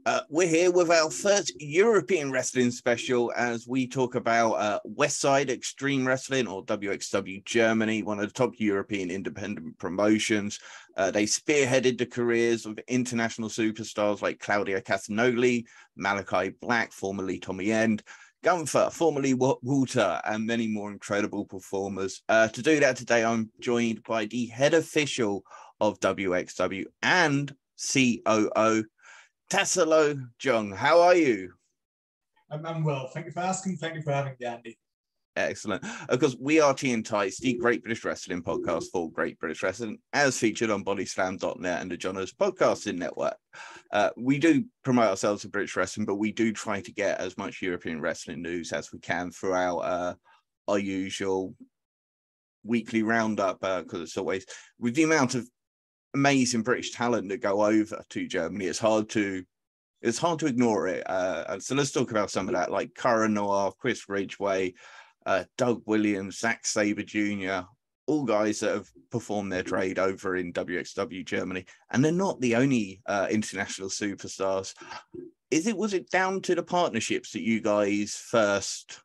We're here with our first European wrestling special as we talk about Westside Extreme Wrestling, or WXW Germany, one of the top European independent promotions. They spearheaded the careers of international superstars like Claudio Castagnoli, Malachi Black, formerly Tommy End, Gunther, formerly Walter, and many more incredible performers. To do that today, I'm joined by the head official of WXW and COO, Tassilo Jung. How are you? I'm well. Thank you for asking. Thank you for having me, Andy. Excellent. Of course, we are Tea and Tights, the Great British Wrestling podcast for Great British Wrestling, as featured on bodyslam.net and the Johners Podcasting Network. We do promote ourselves to British wrestling, but we do try to get as much European wrestling news as we can throughout our usual weekly roundup, because it's always, with the amount of amazing British talent that go over to Germany, it's hard to ignore it. So let's talk about some of that, like Cara Noir, Chris Ridgway, Doug Williams, Zack Sabre Jr., all guys that have performed their trade over in WXW Germany, and they're not the only international superstars. Was it down to the partnerships that you guys first?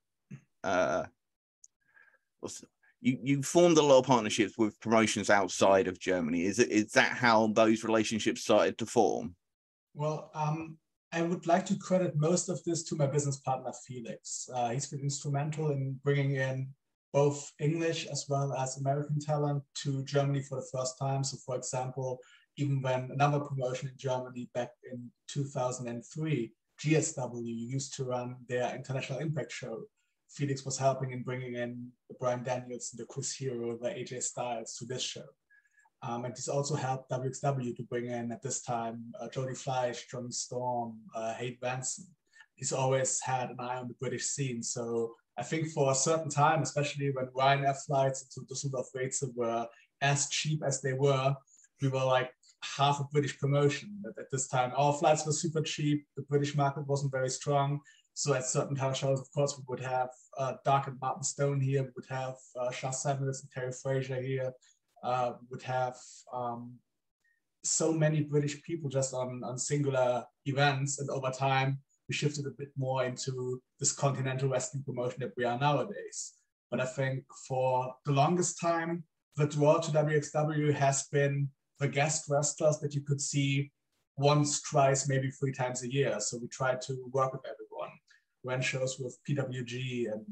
You formed a lot of partnerships with promotions outside of Germany. Is that how those relationships started to form? Well, I would like to credit most of this to my business partner, Felix. He's been instrumental in bringing in both English as well as American talent to Germany for the first time. So, for example, even when another promotion in Germany back in 2003, GSW, used to run their International Impact show, Felix was helping in bringing in the Bryan Danielson, the Chris Hero, the AJ Styles to this show. And this also helped WXW to bring in, at this time, Jody Fleisch, Johnny Storm, Hayden Benson. He's always had an eye on the British scene. So I think for a certain time, especially when Ryanair flights to Düsseldorf Weize were as cheap as they were, we were like half a British promotion. At this time, our flights were super cheap. The British market wasn't very strong. So at certain time shows, of course, we would have Dark and Martin Stone here. We would have Shah Samuels and Terry Frazier here. We would have so many British people just on singular events. And over time, we shifted a bit more into this continental wrestling promotion that we are nowadays. But I think for the longest time, the draw to WXW has been the guest wrestlers that you could see once, twice, maybe 3 times a year. So we tried to work with everyone. Ran shows with PWG in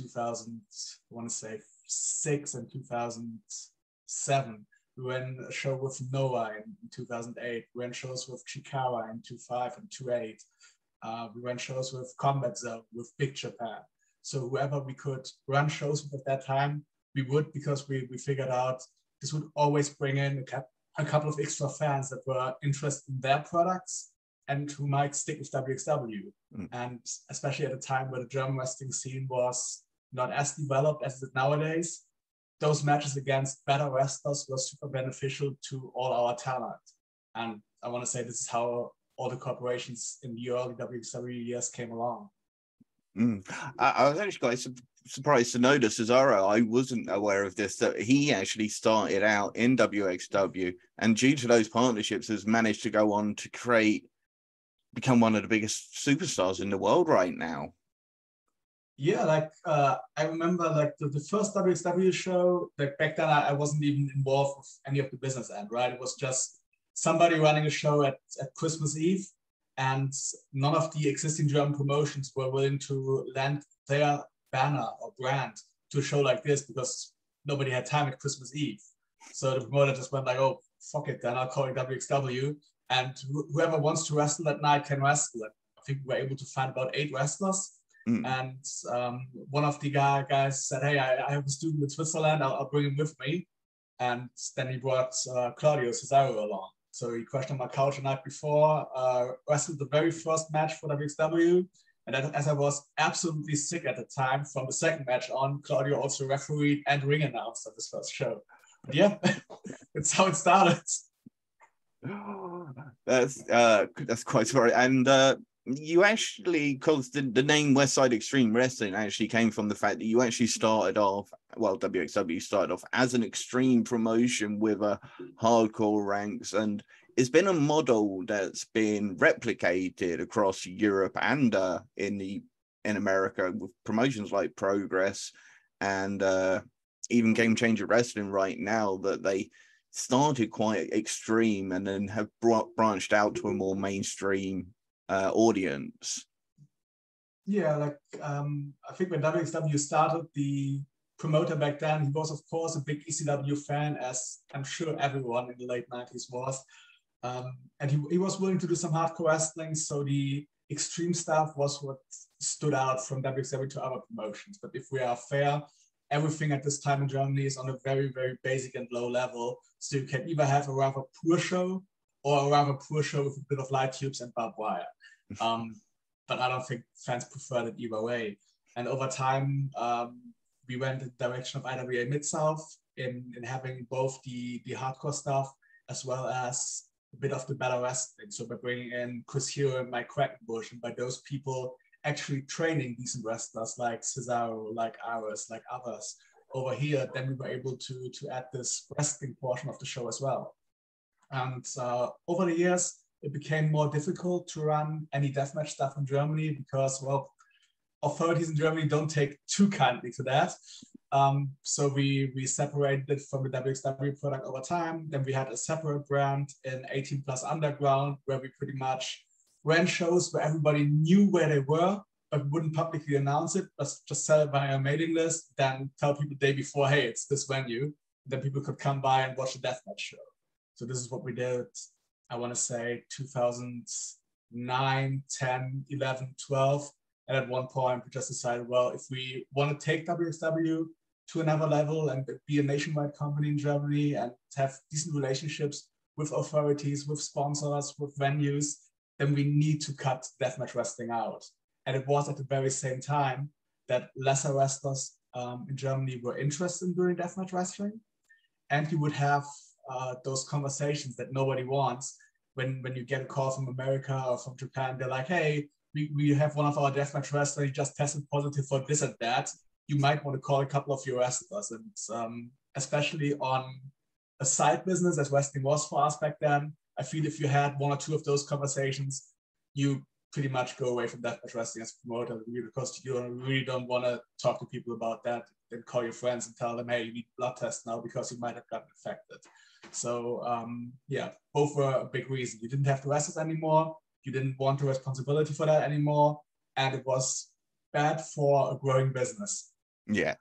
2006 and 2007. We ran a show with Noah in 2008. We ran shows with Chikara in 2005 and 2008. We ran shows with Combat Zone, with Big Japan. So whoever we could run shows with at that time, we would, because we figured out this would always bring in a couple of extra fans that were interested in their products and who might stick with WXW. And especially at a time where the German wrestling scene was not as developed as it is nowadays, those matches against better wrestlers were super beneficial to all our talent. And I want to say this is how all the corporations in the early WXW years came along. I was actually quite surprised to know this, Cesaro. I wasn't aware of this, that he actually started out in WXW, and due to those partnerships has managed to go on to become one of the biggest superstars in the world right now. Yeah, I remember the first WXW show, back then I wasn't even involved with any of the business end, right? It was just somebody running a show at Christmas Eve, and none of the existing German promotions were willing to lend their banner or brand to a show like this because nobody had time at Christmas Eve. So the promoter just went like, oh, fuck it, then I'll call it WXW. And whoever wants to wrestle that night can wrestle. I think we were able to find about 8 wrestlers. And one of the guys said, hey, I have a student in Switzerland, I'll bring him with me. And then he brought Claudio Cesaro along. So he crashed on my couch the night before, wrestled the very first match for WXW. And as I was absolutely sick at the time, from the second match on, Claudio also refereed and ring announced at this first show. But yeah, that's how it started. That's quite sorry. And you actually, because the name Westside Extreme Wrestling actually came from the fact that you actually started off, well, WXW started off as an extreme promotion with a hardcore ranks. And it's been a model that's been replicated across Europe and in America with promotions like Progress and even Game Changer Wrestling right now, that they started quite extreme and then have branched out to a more mainstream audience. Yeah, like I think when WXW started, the promoter back then, he was of course a big ECW fan, as I'm sure everyone in the late 90s was. And he was willing to do some hardcore wrestling, so the extreme stuff was what stood out from WXW to other promotions. But if we are fair, everything at this time in Germany is on a very, very basic and low level. So you can either have a rather poor show or a rather poor show with a bit of light tubes and barbed wire. But I don't think fans preferred it either way. And over time, we went in the direction of IWA Mid-South in having both the hardcore stuff as well as a bit of the better wrestling. So by bringing in Chris Hero and Mike Quackenbush, and by those people actually training decent wrestlers like Cesaro, like Ares, like others over here, then we were able to add this wrestling portion of the show as well. And over the years, it became more difficult to run any deathmatch stuff in Germany because, well, authorities in Germany don't take too kindly to that. So we separated it from the WXW product over time. Then we had a separate brand in 18 Plus Underground, where we pretty much ran shows where everybody knew where they were, but we wouldn't publicly announce it, but just sell it via a mailing list, then tell people the day before, hey, it's this venue. Then people could come by and watch the deathmatch show. So this is what we did, I want to say 2009, 10, 11, 12. And at one point, we just decided, well, if we want to take WXW to another level and be a nationwide company in Germany and have decent relationships with authorities, with sponsors, with venues, then we need to cut deathmatch wrestling out. And it was at the very same time that lesser wrestlers in Germany were interested in doing deathmatch wrestling. And you would have those conversations that nobody wants when you get a call from America or from Japan. They're like, hey, we have one of our deathmatch wrestlers, he just tested positive for this and that. You might want to call a couple of your wrestlers. And especially on a side business, as wrestling was for us back then, I feel if you had one or two of those conversations, you pretty much go away from deathmatch wrestling as a promoter, because you really don't want to talk to people about that. Then call your friends and tell them, hey, you need a blood test now because you might have gotten infected. So yeah, both were a big reason. You didn't have the wrestlers anymore. You didn't want the responsibility for that anymore. And it was bad for a growing business. Yeah.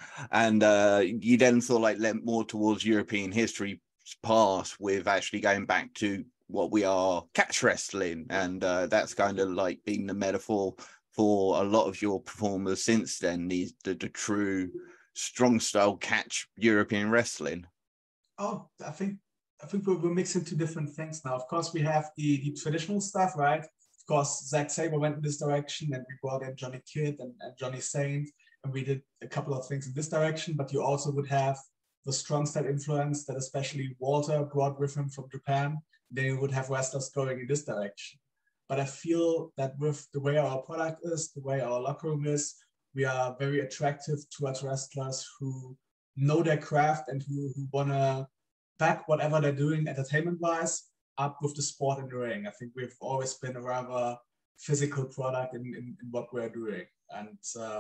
And you then sort of like lent more towards European history past with actually going back to what we are, catch wrestling. And that's kind of like been the metaphor for a lot of your performers since then, the true strong style catch European wrestling. Oh, I think we're mixing two different things now. Of course, we have the traditional stuff, right? Of course, Zack Sabre went in this direction, and we brought in Johnny Kidd and Johnny Saint, and we did a couple of things in this direction. But you also would have the strong style influence that especially Walter brought with him from Japan. Then you would have wrestlers going in this direction. But I feel that with the way our product is, the way our locker room is, we are very attractive towards wrestlers who know their craft and who want to back whatever they're doing entertainment-wise up with the sport in the ring. I think we've always been a rather physical product in what we're doing. And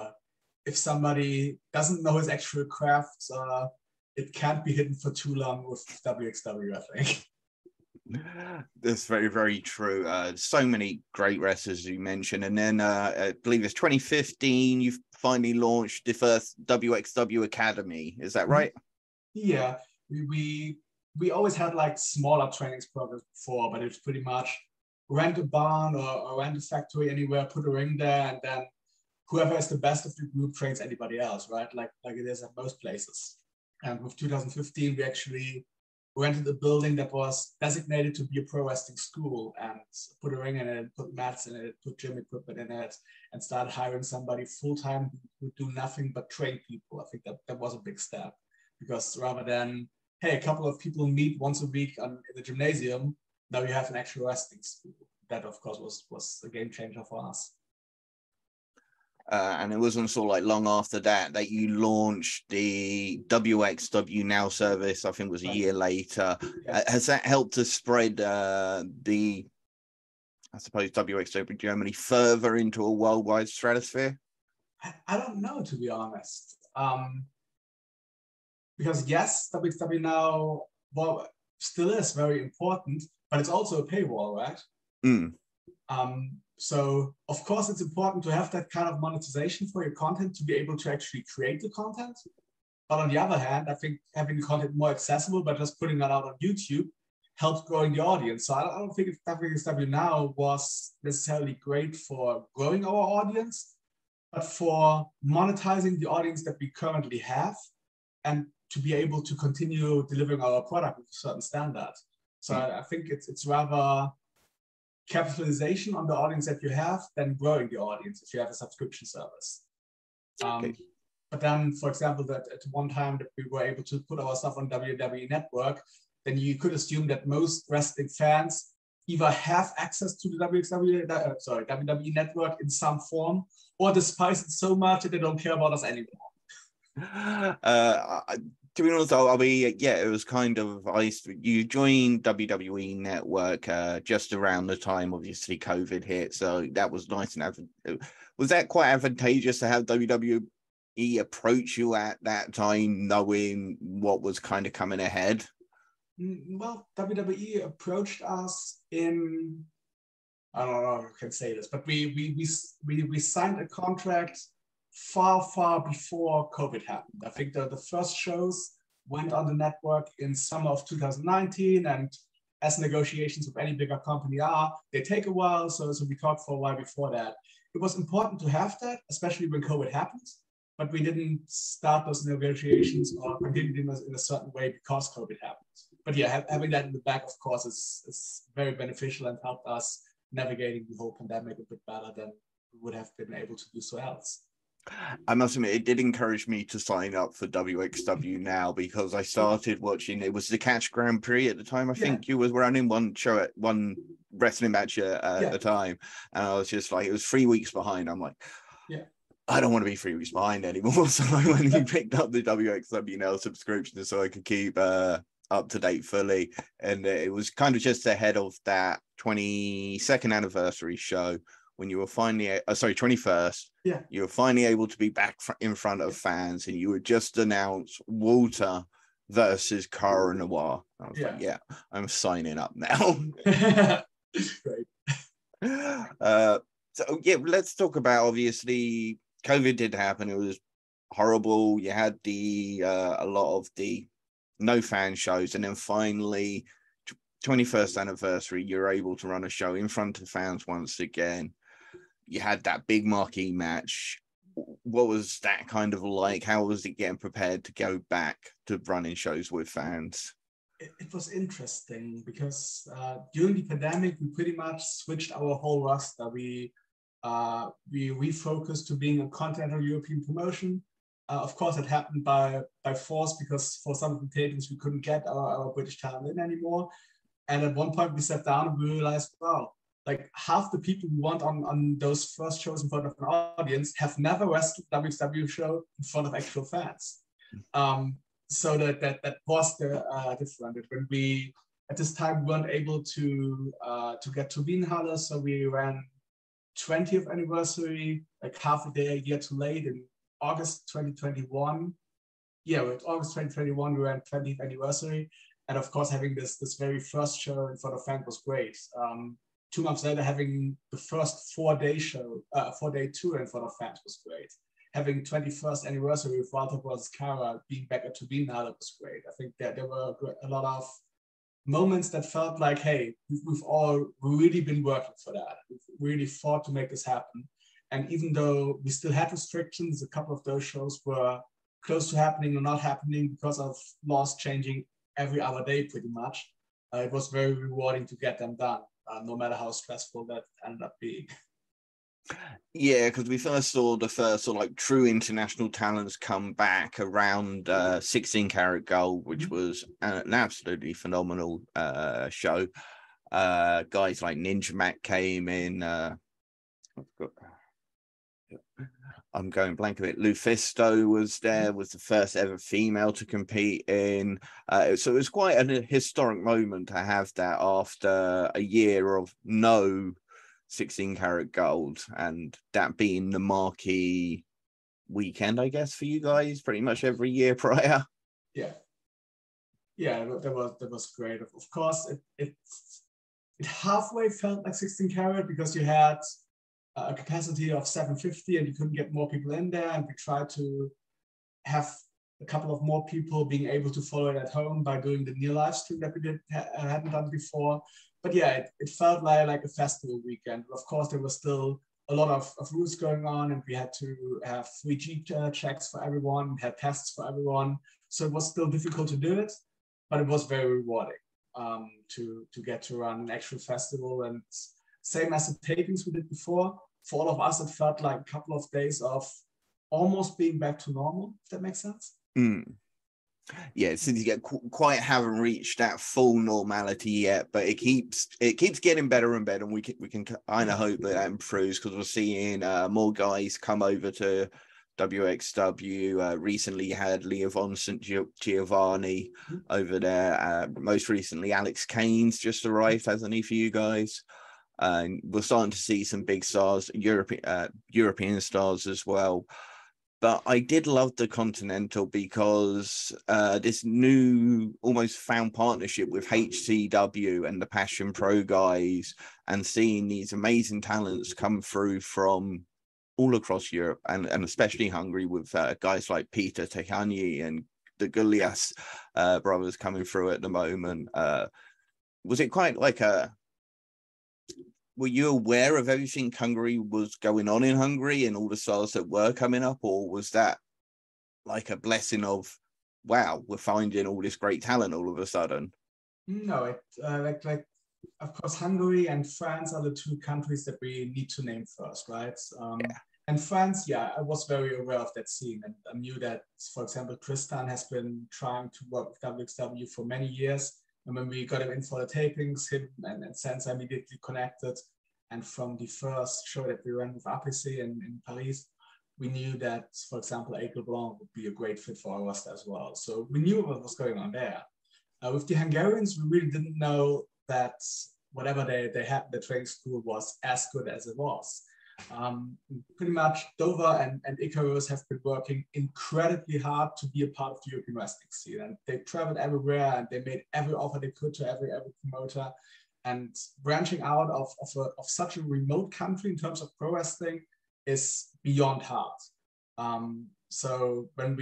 if somebody doesn't know his actual craft, it can't be hidden for too long with WXW, I think. That's very, very true. So many great wrestlers, as you mentioned. And then I believe it's 2015, you finally launched the first WXW Academy. Is that right? Yeah, we always had like smaller trainings programs before, but it's pretty much rent a barn or rent a factory anywhere, put a ring there, and then whoever is the best of the group trains anybody else, right? Like it is at most places. And with 2015, we actually rented a building that was designated to be a pro wrestling school and put a ring in it, put mats in it, put gym equipment in it, and started hiring somebody full-time who would do nothing but train people. I think that was a big step, because rather than, hey, a couple of people meet once a week in the gymnasium, now you have an actual wrestling school. That, of course, was a game changer for us. And it wasn't sort of like long after that you launched the WXW Now service. I think it was a year later. Yes. Has that helped to spread the, I suppose, WXW Germany further into a worldwide stratosphere? I don't know, to be honest. Because yes, WXW Now, well, still is very important, but it's also a paywall, right? Mm. So of course it's important to have that kind of monetization for your content to be able to actually create the content. But on the other hand, I think having the content more accessible by just putting that out on YouTube helps growing the audience. So I don't think WXW Now was necessarily great for growing our audience, but for monetizing the audience that we currently have and to be able to continue delivering our product with a certain standard. So I think it's rather capitalization on the audience that you have than growing the audience if you have a subscription service. Okay. But then, for example, that at one time that we were able to put our stuff on WWE Network, then you could assume that most wrestling fans either have access to the WWE Network in some form, or despise it so much that they don't care about us anymore. To be honest, I'll be, yeah, it was kind of, you joined WWE Network just around the time, obviously, COVID hit. So that was nice. And was that quite advantageous to have WWE approach you at that time, knowing what was kind of coming ahead? Well, WWE approached us in, I don't know if I can say this, but we signed a contract far before COVID happened. I think the first shows went on the network in summer of 2019, and as negotiations with any bigger company are, they take a while. So we talked for a while before that. It was important to have that, especially when COVID happened, but we didn't start those negotiations or continue in a certain way because COVID happened. But yeah, having that in the back, of course, is very beneficial and helped us navigating the whole pandemic a bit better than we would have been able to do so else. I must admit, it did encourage me to sign up for WXW Now, because I started watching, it was the Catch Grand Prix at the time. I think you was running one wrestling match at the time. And I was just like, it was 3 weeks behind. I'm like, I don't want to be 3 weeks behind anymore. So I went and picked up the WXW Now subscription so I could keep up to date fully. And it was kind of just ahead of that 22nd anniversary show, when you were finally, 21st, you were finally able to be back in front of fans, and you would just announce Walter versus Cara Noir. I was like, yeah, I'm signing up now. Great. So yeah, let's talk about, obviously, COVID did happen. It was horrible. You had a lot of the no fan shows, and then finally 21st anniversary, you're able to run a show in front of fans once again. You had that big marquee match. What was that kind of like? How was it getting prepared to go back to running shows with fans? It was interesting because during the pandemic, we pretty much switched our whole roster. We refocused to being a continental European promotion. Of course, it happened by force, because for some of the tapings, we couldn't get our British talent in anymore. And at one point we sat down and we realized, wow, like half the people who want on those first shows in front of an audience have never wrestled a WXW show in front of actual fans. So that was the different. When we, at this time, we weren't able to get to Wienhalle, so we ran 20th anniversary, like half a day, a year too late, in August 2021. Yeah, with August 2021, we ran 20th anniversary. And of course, having this very first show in front of fans was great. 2 months later, having the first 4-day show, 4-day tour in front of fans was great. Having 21st anniversary with Walter vs. Cara being back at Turbina, that was great. I think that there were a lot of moments that felt like, hey, we've all really been working for that. We've really fought to make this happen. And even though we still had restrictions, a couple of those shows were close to happening or not happening because of laws changing every other day pretty much. It was very rewarding to get them done, no matter how stressful that ended up being. Yeah, because we first saw the first sort of like true international talents come back around 16 Karat Gold, which was an absolutely phenomenal show. Guys like Ninja Mac came in. I'm going blank a bit. Lufisto was there, was the first ever female to compete in. So it was quite a historic moment to have that after a year of no 16 karat gold, and that being the marquee weekend, I guess, for you guys, pretty much every year prior. Yeah. Yeah, that was great. Of course, it halfway felt like 16 karat because you had a capacity of 750 and you couldn't get more people in there, and we tried to have a couple of more people being able to follow it at home by doing the near live stream that we hadn't done before. But yeah, it felt like a festival weekend. Of course, there was still a lot of rules going on, and we had to have 3G checks for everyone, we had tests for everyone. So it was still difficult to do it, but it was very rewarding to get to run an actual festival. And same as the tapings we did before, for all of us, it felt like a couple of days of almost being back to normal, if that makes sense. Yeah, since you quite haven't reached that full normality yet, but it keeps getting better and better, and we can kind of hope that improves, because we're seeing more guys come over to WXW. Recently had Leovon St. Giovanni over there. Most recently, Alex Keynes just arrived, hasn't he, for you guys? And we're starting to see some big stars, European stars as well. But I did love the Continental because this new, almost found partnership with HCW and the Passion Pro guys, and seeing these amazing talents come through from all across Europe, and especially Hungary, with guys like Peter Tehani and the Gulias brothers coming through at the moment. Was it quite like were you aware of everything Hungary was going on in Hungary and all the stars that were coming up, or was that like a blessing of, wow, we're finding all this great talent all of a sudden? No, it like of course Hungary and France are the two countries that we need to name first, right? Yeah. And France, yeah, I was very aware of that scene, and I knew that, for example, Tristan has been trying to work with WXW for many years. And when we got him in for the tapings, him and Senza immediately connected. And from the first show that we ran with APC in Paris, we knew that, for example, Aigle Blanc would be a great fit for our roster as well. So we knew what was going on there. With the Hungarians, we really didn't know that whatever they had, the training school was as good as it was. Pretty much Dover and Icarus have been working incredibly hard to be a part of the European wrestling scene, and they traveled everywhere and they made every offer they could to every promoter. And branching out of such a remote country in terms of pro wrestling is beyond hard. So when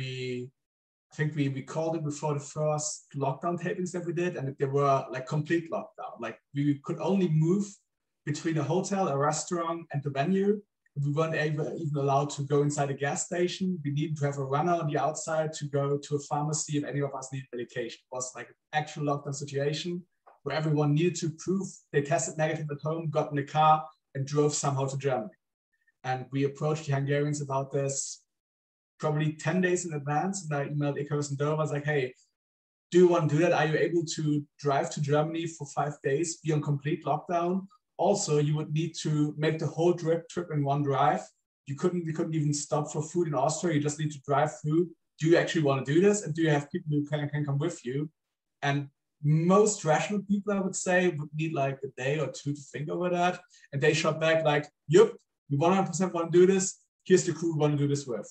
I think we called it before the first lockdown tapings that we did, and they were like complete lockdown. Like we could only move between a hotel, a restaurant, and the venue. We weren't even allowed to go inside a gas station. We needed to have a runner on the outside to go to a pharmacy if any of us needed medication. It was like an actual lockdown situation where everyone needed to prove they tested negative at home, got in the car, and drove somehow to Germany. And we approached the Hungarians about this probably 10 days in advance. And I emailed Icarus and Dover. I was like, hey, do you want to do that? Are you able to drive to Germany for 5 days, be on complete lockdown? Also, you would need to make the whole trip in one drive. We couldn't even stop for food in Austria. You just need to drive through. Do you actually want to do this? And do you have people who can come with you? And most rational people, I would say, would need like a day or two to think over that. And they shot back like, yep, we 100% want to do this. Here's the crew we want to do this with.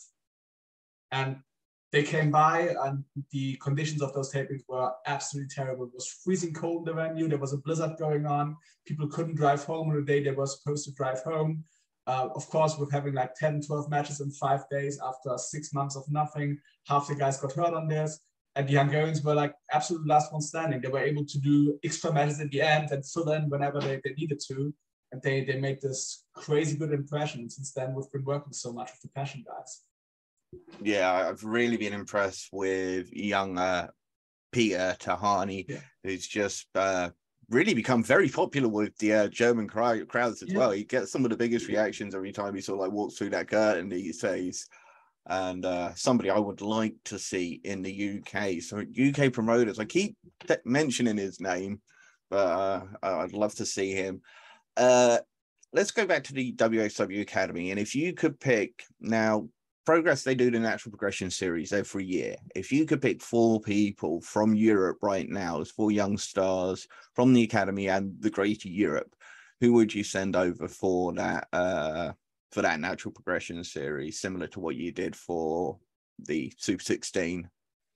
And they came by, and the conditions of those tapings were absolutely terrible. It was freezing cold in the venue. There was a blizzard going on. People couldn't drive home on the day they were supposed to drive home. Of course, with having like 10, 12 matches in 5 days after 6 months of nothing, half the guys got hurt on this. And the Hungarians were like absolute last one standing. They were able to do extra matches at the end and fill in whenever they needed to. And they made this crazy good impression. And since then, we've been working so much with the Passion guys. Yeah, I've really been impressed with young Peter Tehani, who's just really become very popular with the German crowds as well. He gets some of the biggest reactions every time he sort of like walks through that curtain these days. And somebody I would like to see in the UK. So UK promoters, I keep mentioning his name, but I'd love to see him. let's go back to the WXW Academy. And if you could pick now, Progress, they do the natural progression series every year. If you could pick 4 people from Europe right now as 4 young stars from the Academy and the Greater Europe, who would you send over for that natural progression series, similar to what you did for the Super 16?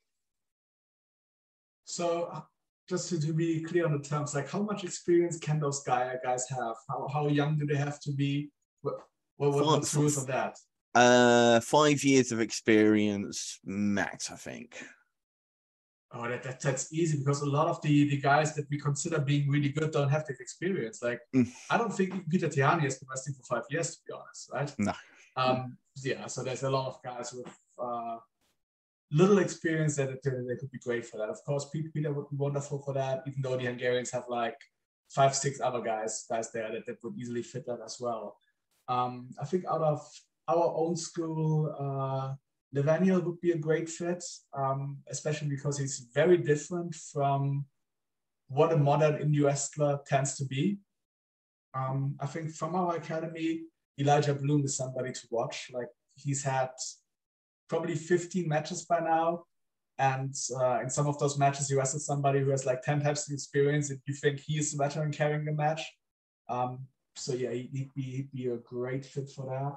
So just to be clear on the terms, like how much experience can those guys have? How young do they have to be? What's the rules of that? 5 years of experience max, I think. Oh, that's easy, because a lot of the guys that we consider being really good don't have the experience. Like, I don't think Peter Tiani has been wrestling for 5 years, to be honest, right? No. Yeah, so there's a lot of guys with little experience that they could be great for that. Of course, Peter would be wonderful for that, even though the Hungarians have like 5-6 other guys there that would easily fit that as well. I think out of our own school, Levaniel would be a great fit, especially because he's very different from what a modern indie wrestler tends to be. I think from our academy, Elijah Bloom is somebody to watch. Like, he's had probably 15 matches by now, and in some of those matches, he wrestled somebody who has like 10 types of experience, and you think he is the veteran carrying the match. So yeah, he'd be a great fit for that.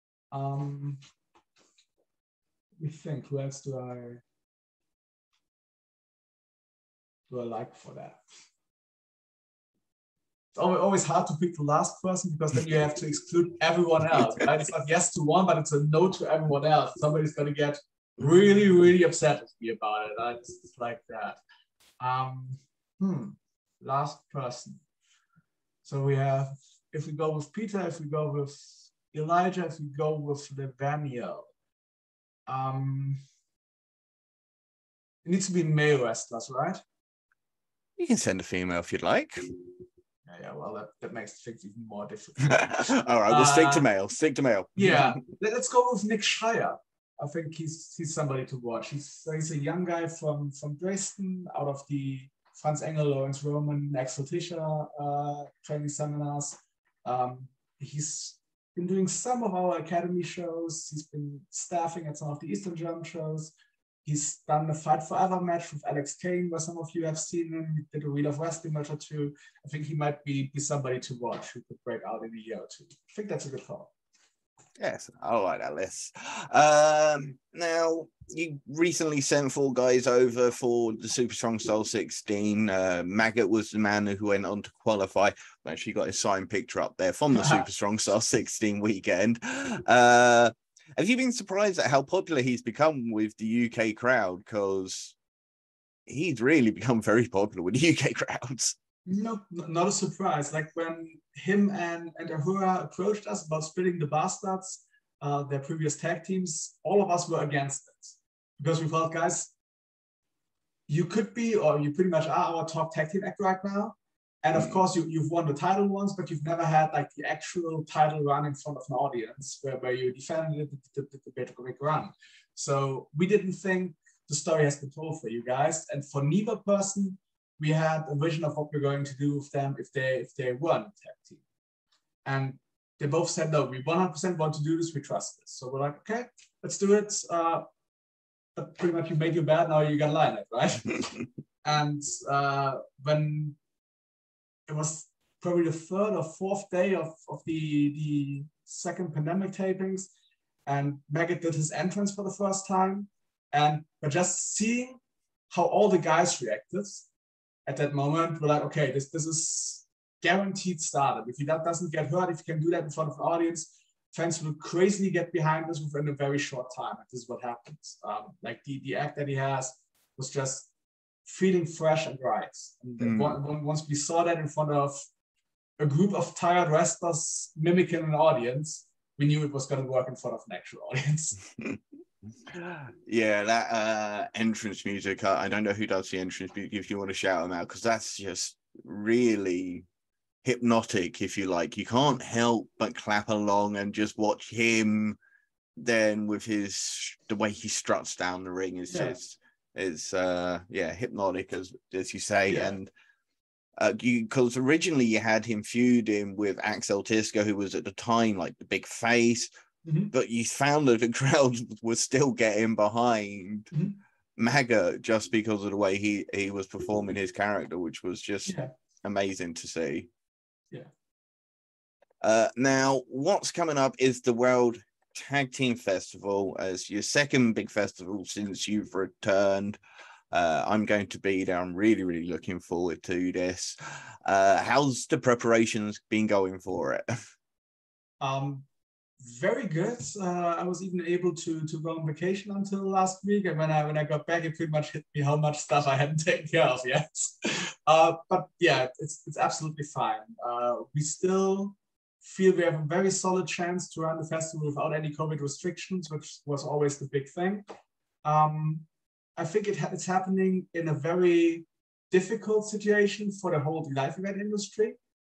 We think, who else do I like for that? It's always hard to pick the last person, because then you have to exclude everyone else, right? It's not yes to one, but it's a no to everyone else. Somebody's going to get really, really upset with me about it. It's like that. Last person. So we have, if we go with Peter, if we go with Elijah, if we go with Levaniel, it needs to be male wrestlers, right? You can send a female if you'd like. Yeah, well, that makes things even more difficult. All right, we'll stick to male. Stick to male. Yeah, let's go with Nick Schreier. I think he's somebody to watch. He's a young guy from Dresden, out of the Franz Engel, Lawrence Roman, Axel Tischer training seminars. He's been doing some of our academy shows. He's been staffing at some of the Eastern German shows. He's done a Fight Forever match with Alex Kane, where some of you have seen him. He did a Wheel of Wrestling match or 2. I think he might be somebody to watch who could break out in a year or 2. I think that's a good call. Yes, I like that list. Now, you recently sent 4 guys over for the Super Strong Style 16. Maggot was the man who went on to qualify. I actually got his signed picture up there from the Super Strong Style 16 weekend. Have you been surprised at how popular he's become with the UK crowd? Because he's really become very popular with the UK crowds. No, not a surprise. Like, when him and Ahura approached us about splitting the Bastards, their previous tag teams, all of us were against it. Because we felt, guys, you could be, or you pretty much are, our top tag team act right now. And of course, you've won the title once, but you've never had like the actual title run in front of an audience where you defended the big run. So we didn't think the story has been told for you guys. And for neither person, we had a vision of what we're going to do with them if they won tag team. And they both said, no, we 100% want to do this. We trust this. So we're like, okay, let's do it. But pretty much you made your bed, now you got to line it, right? And when it was probably the 3rd or 4th day of the second pandemic tapings, and Maggot did his entrance for the first time, and we're just seeing how all the guys reacted at that moment. We're like, okay, this is guaranteed startup. If he doesn't get hurt, if he can do that in front of an audience, fans will crazily get behind this within a very short time. And this is what happens. Like the act that he has was just feeling fresh and right. And once we saw that in front of a group of tired wrestlers mimicking an audience, we knew it was going to work in front of an actual audience. Yeah, that entrance music, I don't know who does the entrance music, if you want to shout them out, because that's just really hypnotic, if you like. You can't help but clap along and just watch him then with the way he struts down the ring is just, it's hypnotic, as you say. Yeah. And Because originally you had him feuding with Axel Tisco, who was at the time like the big face, but you found that the crowd was still getting behind Maggot just because of the way he was performing his character, which was just amazing to see. Now, what's coming up is the World Tag Team Festival as your second big festival since you've returned. I'm going to be there. I'm really, really looking forward to this. How's the preparations been going for it? Very good. I was even able to go on vacation until last week, and when I got back, it pretty much hit me how much stuff I hadn't taken care of yet. But yeah, it's absolutely fine. We still feel we have a very solid chance to run the festival without any COVID restrictions, which was always the big thing. I think it's happening in a very difficult situation for the whole live event industry.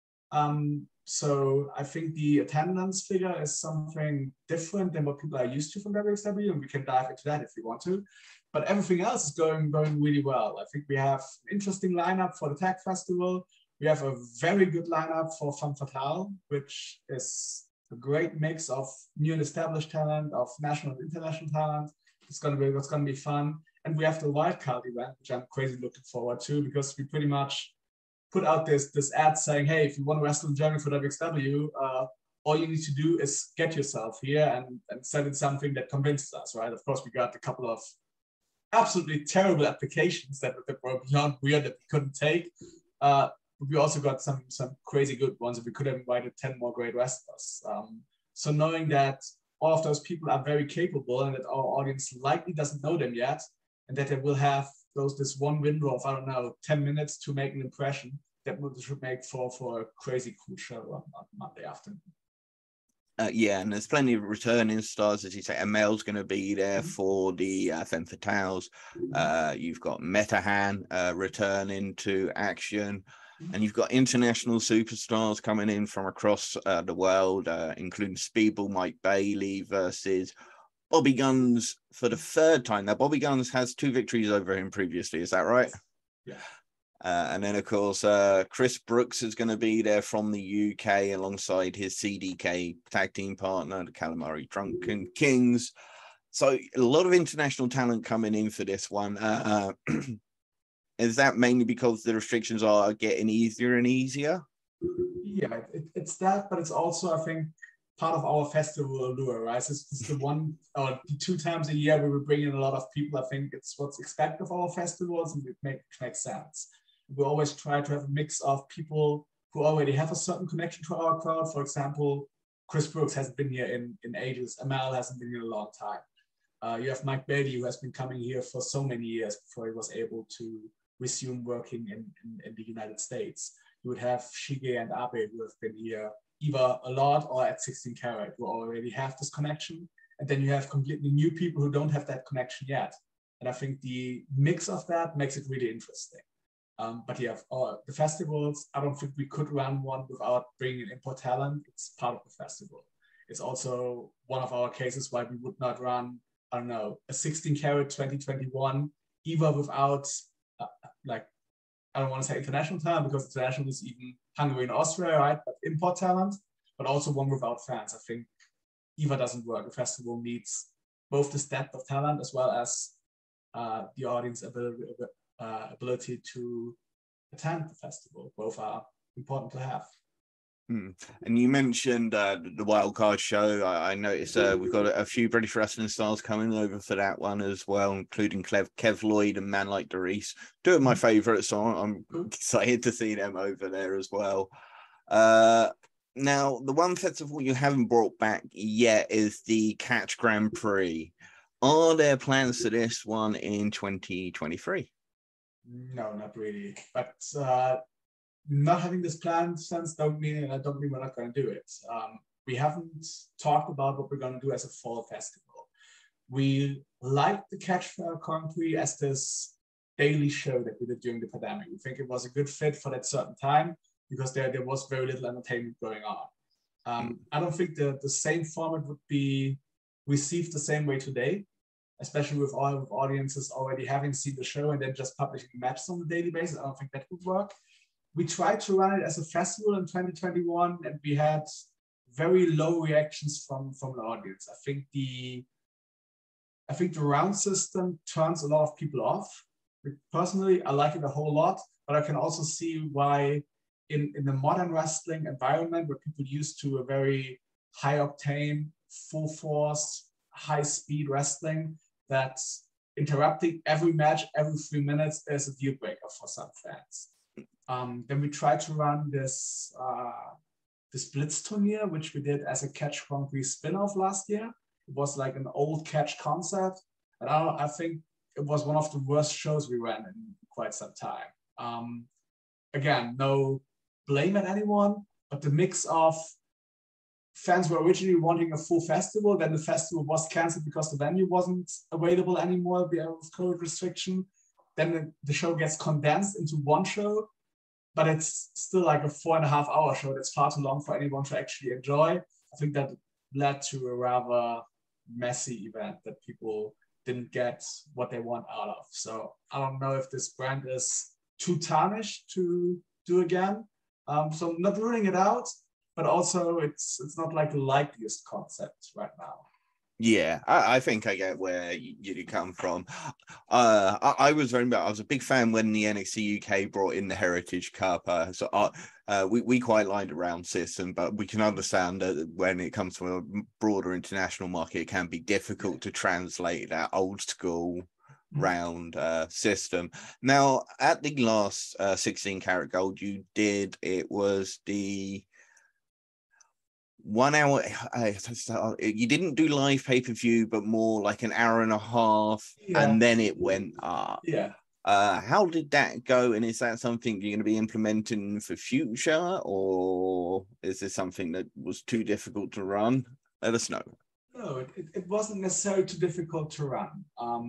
So I think the attendance figure is something different than what people are used to from WXW, and we can dive into that if you want to. But everything else is going really well. I think we have an interesting lineup for the Tag Festival. We have a very good lineup for Femme Fatale, which is a great mix of new and established talent, of national and international talent. It's gonna be fun. And we have the wildcard event, which I'm crazy looking forward to, because we pretty much put out this ad saying, hey, if you want to wrestle in Germany for WXW, all you need to do is get yourself here and send in something that convinces us, right? Of course, we got a couple of absolutely terrible applications that were beyond weird that we couldn't take. But we also got some crazy good ones, and we could have invited 10 more great wrestlers. So knowing that all of those people are very capable and that our audience likely doesn't know them yet, and that they will have this one window of, I don't know, 10 minutes to make an impression, that should make for a crazy cool show on Monday afternoon. Yeah, and there's plenty of returning stars, as you say. Amel's going to be there for the Femme Fatales. You've got Metahan returning to action, and you've got international superstars coming in from across the world, including Speedball Mike Bailey versus Bobby Guns for the third time. Now, Bobby Guns has 2 victories over him previously. Is that right? Yeah. And then, of course, Chris Brooks is going to be there from the UK alongside his CDK tag team partner, the Calamari Drunken Kings. So a lot of international talent coming in for this one. Is that mainly because the restrictions are getting easier and easier? Yeah, it's that, but it's also, I think, part of our festival allure, right? It's the one or the 2 times a year we will bring in a lot of people. I think it's what's expected of our festivals, and it makes sense. We always try to have a mix of people who already have a certain connection to our crowd. For example, Chris Brooks hasn't been here in ages. Amal hasn't been here in a long time. You have Mike Bailey, who has been coming here for so many years before he was able to resume working in the United States. You would have Shige and Abe, who have been here either a lot or at 16 Carat, who already have this connection. And then you have completely new people who don't have that connection yet. And I think the mix of that makes it really interesting. But yeah, the festivals, I don't think we could run one without bringing in import talent. It's part of the festival. It's also one of our cases why we would not run, I don't know, a 16 Carat 2021, either without, I don't want to say international talent, because international is even Hungary and Austria, right? But import talent, but also one without fans. I think either doesn't work. The festival needs both the depth of talent as well as the audience ability to attend the festival. Both are important to have. And you mentioned the wildcard show. I noticed we've got a few British wrestling stars coming over for that one as well, including Kev Lloyd and Man Like Doris, 2 of my favorites, so I'm excited to see them over there as well. Now, the one festival you haven't brought back yet is the Catch Grand Prix. Are there plans for this one in 2023? No, not really. But not having this plan since don't mean we're not going to do it. We haven't talked about what we're going to do as a fall festival. We like the Catch Grand Prix as this daily show that we did during the pandemic. We think it was a good fit for that certain time because there was very little entertainment going on. I don't think the same format would be received the same way today, especially with all of audiences already having seen the show and then just publishing matches on a daily basis. I don't think that would work. we tried to run it as a festival in 2021, and we had very low reactions from the audience. I think the round system turns a lot of people off. Personally, I like it a whole lot, but I can also see why in the modern wrestling environment, where people used to a very high octane, full force, high speed wrestling, that interrupting every match every 3 minutes is a deal breaker for some fans. Then we tried to run this Blitz tournament, which we did as a Catch Grand Prix spin-off last year. It was like an old Catch concept, and I think it was one of the worst shows we ran in quite some time. Again, no blame at anyone, but the mix of fans were originally wanting a full festival, then the festival was canceled because the venue wasn't available anymore with COVID restriction. Then the show gets condensed into one show, but it's still like a 4.5 hour show. That's far too long for anyone to actually enjoy. I think that led to a rather messy event that people didn't get what they want out of. So I don't know if this brand is too tarnished to do again. So I'm not ruling it out, but also it's not like the likeliest concept right now. Yeah, I think I get where you come from. I was a big fan when the NXT UK brought in the Heritage Cup. We quite liked the round system, but we can understand that when it comes to a broader international market, it can be difficult to translate that old school round system. Now, at the last 16 Karat Gold, it was the 1 hour. You didn't do live pay-per-view, but more like an hour and a half, and then it went up. Yeah. How did that go? And is that something you're going to be implementing for future, or is this something that was too difficult to run? Let us know. No, it wasn't necessarily too difficult to run.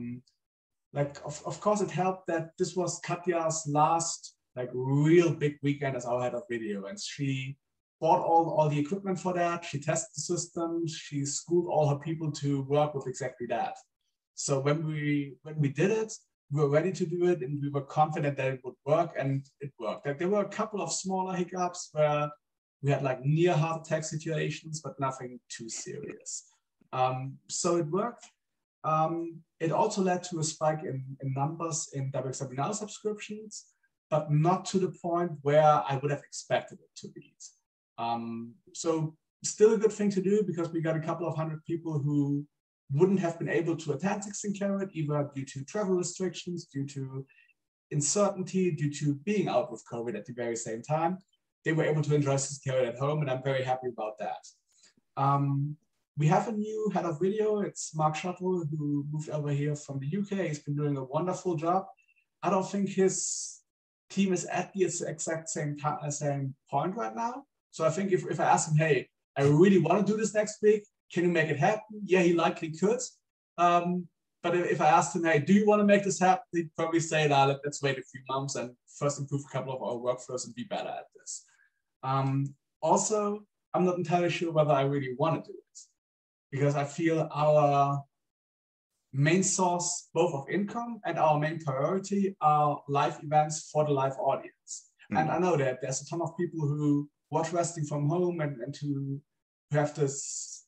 Of course, it helped that this was Katja's last real big weekend as our head of video, and she bought all the equipment for that. She tested the system. She schooled all her people to work with exactly that. So when we did it, we were ready to do it, and we were confident that it would work, and it worked. There were a couple of smaller hiccups where we had near heart attack situations, but nothing too serious. So it worked. It also led to a spike in numbers in WXW Now subscriptions, but not to the point where I would have expected it to be. So still a good thing to do, because we got a couple of hundred people who wouldn't have been able to attend 16 Karat, either due to travel restrictions, due to uncertainty, due to being out with COVID at the very same time. They were able to enjoy 16 Karat at home, and I'm very happy about that. We have a new head of video. It's Mark Shuttle, who moved over here from the UK. He's been doing a wonderful job. I don't think his team is at the exact same point right now. So I think if I ask him, hey, I really want to do this next week, can you make it happen? Yeah, he likely could. But if I asked him, hey, do you want to make this happen? He'd probably say, let's wait a few months and first improve a couple of our workflows and be better at this. Also, I'm not entirely sure whether I really want to do it, because I feel our main source, both of income and our main priority, are live events for the live audience. And I know that there's a ton of people who watch wrestling from home and who have this,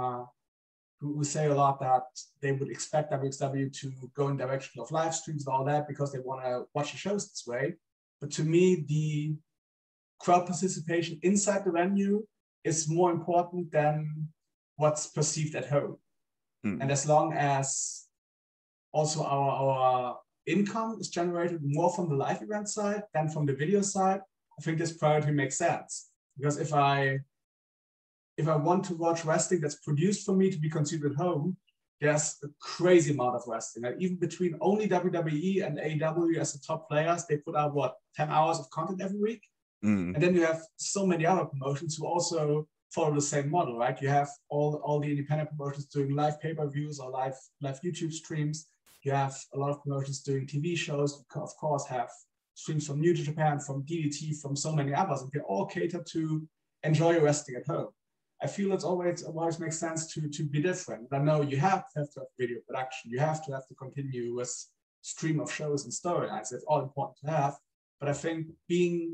who say a lot that they would expect WXW to go in the direction of live streams and all that because they want to watch the shows this way. But to me, the crowd participation inside the venue is more important than what's perceived at home. And as long as also our income is generated more from the live event side than from the video side, I think this priority makes sense. Because if I want to watch wrestling that's produced for me to be consumed at home, there's a crazy amount of wrestling. Even between only WWE and AEW as the top players, they put out 10 hours of content every week. And then you have so many other promotions who also follow the same model, right? You have all the independent promotions doing live pay-per-views or live YouTube streams. You have a lot of promotions doing TV shows, of course, have streams from New Japan, from DDT, from so many others, and they all cater to enjoy wrestling at home. I feel it always makes sense to be different. I know you have to have video production. You have to continue with stream of shows and storylines. It's all important to have. But I think being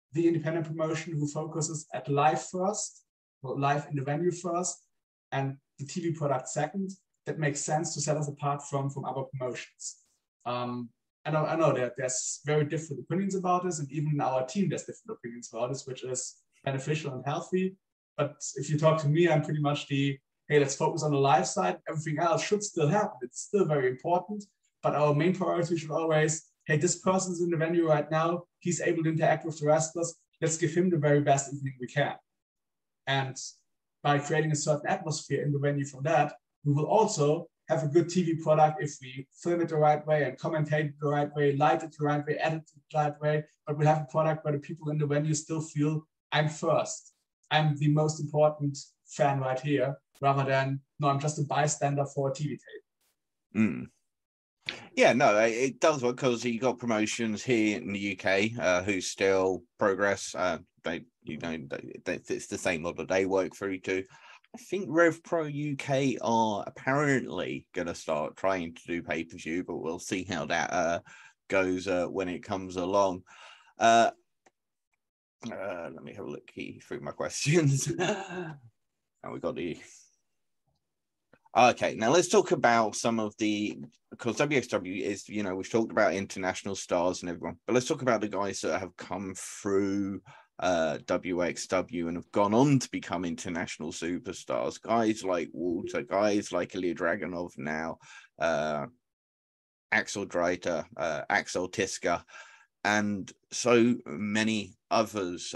the independent promotion who focuses at live first, or live in the venue first, and the TV product second, that makes sense to set us apart from other promotions. I know that there's very different opinions about this, and even in our team, there's different opinions about this, which is beneficial and healthy. But if you talk to me, I'm pretty much the, hey, let's focus on the live side. Everything else should still happen. It's still very important. But our main priority should always, hey, this person's in the venue right now. He's able to interact with the wrestlers. Let's give him the very best evening we can. And by creating a certain atmosphere in the venue from that, we will also have a good TV product if we film it the right way and commentate it the right way, light it the right way, edit it the right way. But we have a product where the people in the venue still feel, I'm first. I'm the most important fan right here, rather than, no, I'm just a bystander for a TV tape. Mm. Yeah, no, it does work because you got promotions here in the UK who still progress. It's the same model they work through to. I think RevPro UK are apparently going to start trying to do pay-per-view, but we'll see how that goes when it comes along. Let me have a look through my questions. And we got the... Okay, now let's talk about some of the, because WXW is, we've talked about international stars and everyone, but let's talk about the guys that have come through WXW and have gone on to become international superstars. Guys like Walter, guys like Ilya Dragunov now, Axel Dreiter, Axel Tiska, and so many others.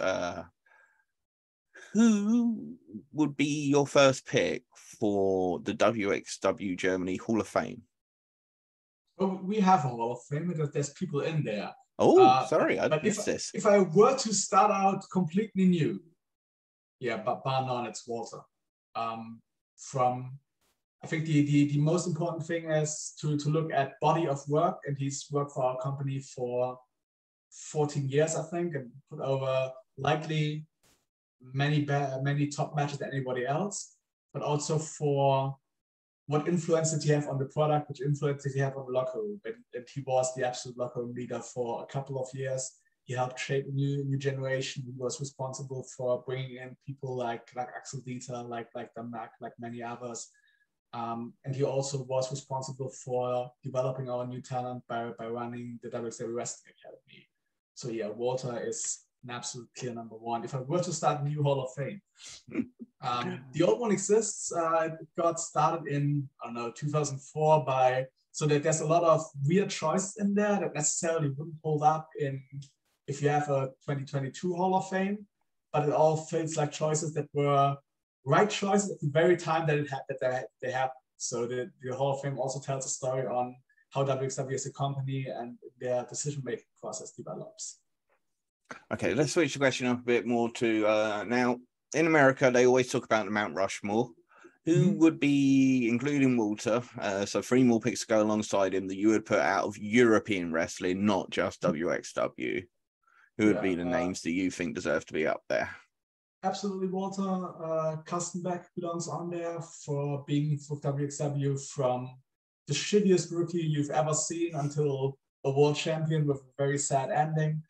Who would be your first pick for the WXW Germany Hall of Fame? Well, we have a Hall of Fame because there's people in there. Oh, sorry, I missed this. If I were to start out completely new, but bar none, it's Walter. I think the most important thing is to look at body of work, and he's worked for our company for 14 years, I think, and put over likely many top matches than anybody else, but also for what influence did he have on the product, which influence did he have on the locker room. And he was the absolute locker room leader for a couple of years. He helped shape a new generation. He was responsible for bringing in people like Axel Dieter, like Damak, like many others. And he also was responsible for developing our new talent by running the WXW Wrestling Academy. So yeah, Walter is an absolute clear number one. If I were to start a new Hall of Fame, the old one exists. It got started in, 2004 so that there's a lot of weird choices in there that necessarily wouldn't hold up if you have a 2022 Hall of Fame, but it all feels like choices that were right choices at the very time that they happened. So the Hall of Fame also tells a story on how WXW as a company and their decision-making process develops. Okay, let's switch the question up a bit more to now. In America, they always talk about the Mount Rushmore. Who would be, including Walter, so 3 more picks to go alongside him that you would put out of European wrestling, not just WXW? Who would be the names that you think deserve to be up there? Absolutely, Walter. Carsten Beck belongs on there for being with WXW from the shittiest rookie you've ever seen until a world champion with a very sad ending.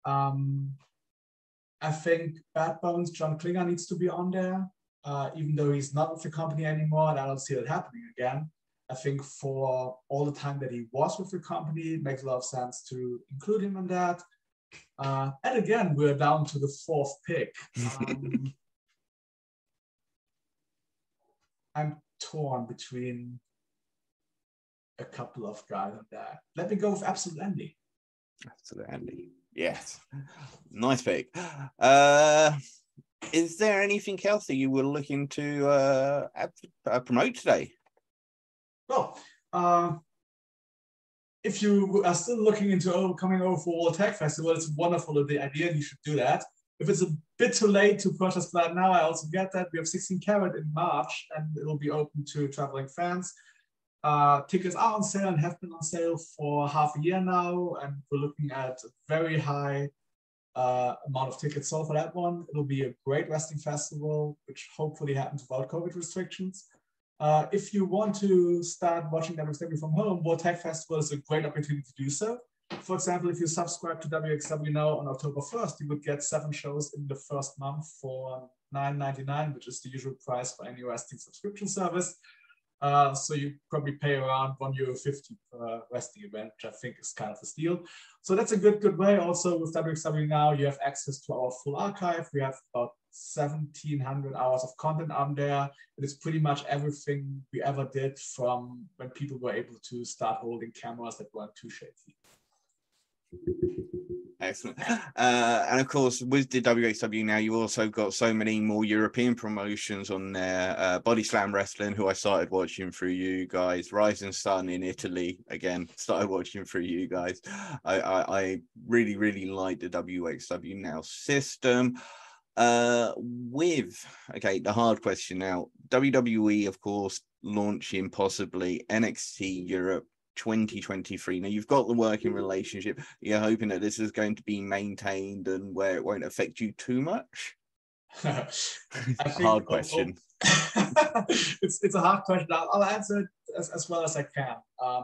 I think Bad Bones, John Klinger needs to be on there, even though he's not with the company anymore, and I don't see it happening again. I think for all the time that he was with the company, it makes a lot of sense to include him in that. And again, we're down to the 4th pick. I'm torn between a couple of guys on that. Let me go with Absolute Andy. Absolute Andy. Yes. Nice pick. Is there anything else that you were looking to promote today? Well, if you are still looking into coming over for World Tag Festival, it's wonderful the idea, and you should do that. If it's a bit too late to purchase that now, I also get that. We have 16 Carat in March, and it'll be open to traveling fans. Tickets are on sale and have been on sale for half a year now, and we're looking at a very high amount of tickets sold for that one. It'll be a great wrestling festival, which hopefully happens without COVID restrictions. If you want to start watching WXW from home, World Tag Festival is a great opportunity to do so. for example, if you subscribe to WXW Now on October 1st, you would get 7 shows in the first month for $9.99, which is the usual price for any wrestling subscription service. So you probably pay around €1.50 per wrestling event, which I think is kind of a steal. So that's a good way. Also with WXW Now, you have access to our full archive. We have about 1,700 hours of content on there. It is pretty much everything we ever did from when people were able to start holding cameras that weren't too shaky. Excellent. And of course, with the WXW Now, you also got so many more European promotions on there. Body Slam Wrestling, who I started watching through you guys. Rising Sun in Italy, again, started watching through you guys. I really, really like the WXW Now system. The hard question now. WWE, of course, launching possibly NXT Europe 2023. Now you've got the working relationship. You're hoping that this is going to be maintained and where it won't affect you too much. Hard question. It's a hard question. I'll answer it as well as I can.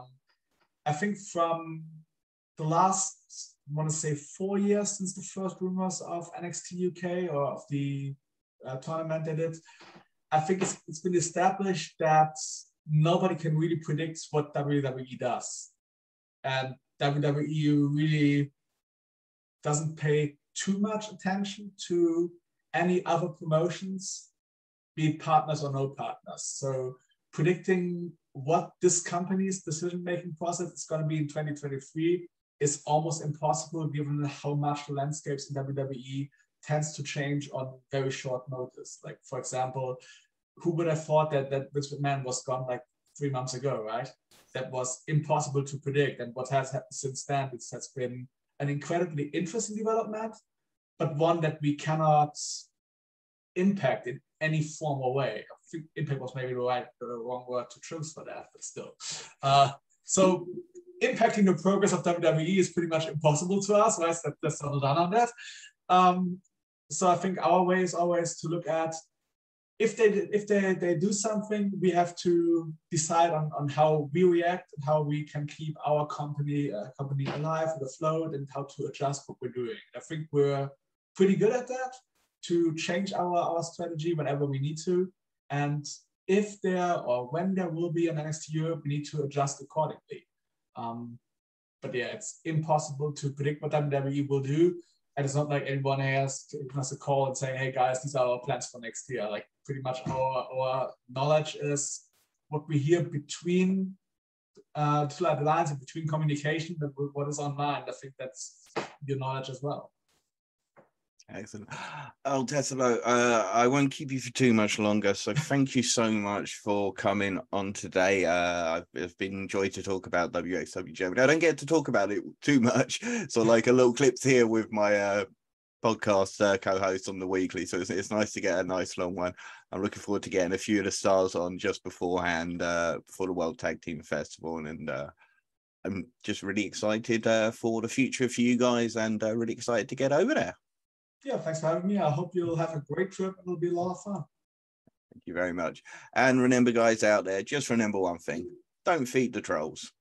I think from the last, I want to say 4 years since the first rumors of NXT UK or of the tournament they did, I think it's been established that nobody can really predict what WWE does. And WWE really doesn't pay too much attention to any other promotions, be it partners or no partners. So predicting what this company's decision-making process is going to be in 2023 is almost impossible given how much the landscapes in WWE tends to change on very short notice. Like, for example, who would have thought that Vince McMahon was gone like 3 months ago, right? That was impossible to predict. And what has happened since then, it has been an incredibly interesting development, but one that we cannot impact in any form or way. I think impact was maybe the wrong word to choose for that, but still. So impacting the progress of WWE is pretty much impossible to us, right? That's not done on that. So I think our way is always to look at if they do something, we have to decide on how we react and how we can keep our company alive and afloat and how to adjust what we're doing. I think we're pretty good at that, to change our strategy whenever we need to. And if there or when there will be an NXT Europe, we need to adjust accordingly. But yeah, it's impossible to predict what WWE will do. And it's not like anyone has given us a call and saying, hey guys, these are our plans for next year. Like pretty much our knowledge is what we hear between the lines and between communication and what is online. I think that's your knowledge as well. Excellent. Oh, Tesselo, I won't keep you for too much longer. So thank you so much for coming on today. It's been enjoyed to talk about WXW Germany. I don't get to talk about it too much. So like a little clips here with my podcast co-host on the weekly. So it's nice to get a nice long one. I'm looking forward to getting a few of the stars on just beforehand, before the World Tag Team Festival. And I'm just really excited for the future for you guys and really excited to get over there. Yeah, thanks for having me. I hope you'll have a great trip. It'll be a lot of fun. Thank you very much. And remember, guys out there, just remember one thing. Don't feed the trolls.